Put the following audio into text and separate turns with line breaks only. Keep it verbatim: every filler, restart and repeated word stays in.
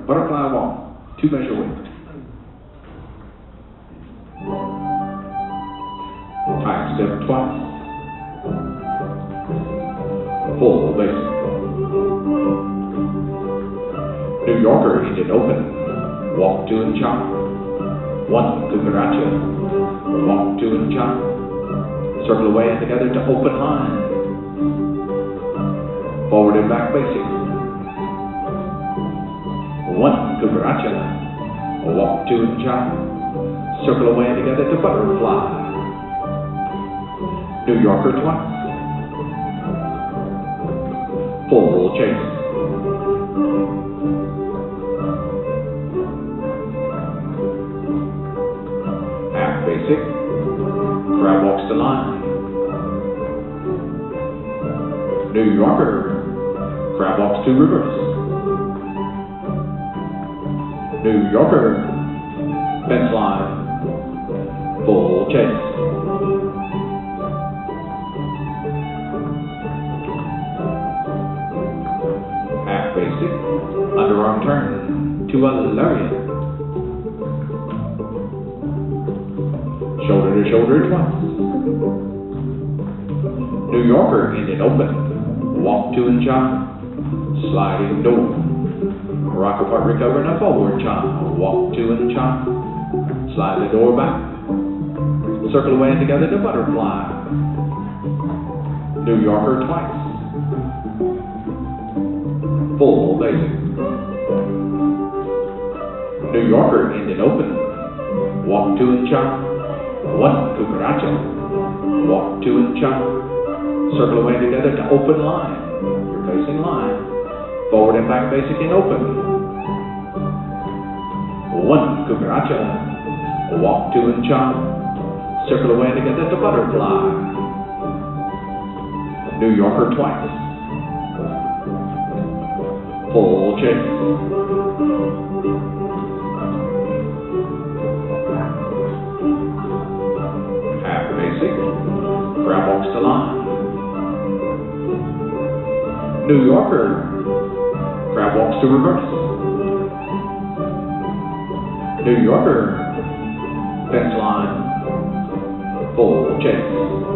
Butterfly walk, two measure weight. High step twice. Full basic. New Yorker ended open. Walk two and chop. One cucaracha. Walk two and chop. Circle away and together to open line. Forward and back basic. One cucaracha. Walk two and chop. Circle away and together to butterfly. New Yorker twice. Full chase. Half basic. Crab walks to line. New Yorker. Crab walks to reverse. New Yorker. Fence line. Full chase. Basic, underarm turn to a lariat. Shoulder to shoulder twice. New Yorker ended open. Walk two and chop. Sliding door. Rock apart, recover, and a forward chop. Walk two and chop. Slide the door back. Circle away and together to butterfly. New Yorker twice. Full basic. New Yorker ended open. Walk two and chop. One cucaracha. Walk two and chop. Circle away together to open line. You're facing line. Forward and back basic and open. One cucaracha. Walk two and chop. Circle away together to butterfly. New Yorker twice. Full chase. Half basic. Crab walks to line. New Yorker. Crab walks to reverse. New Yorker. Fence line. Full chase.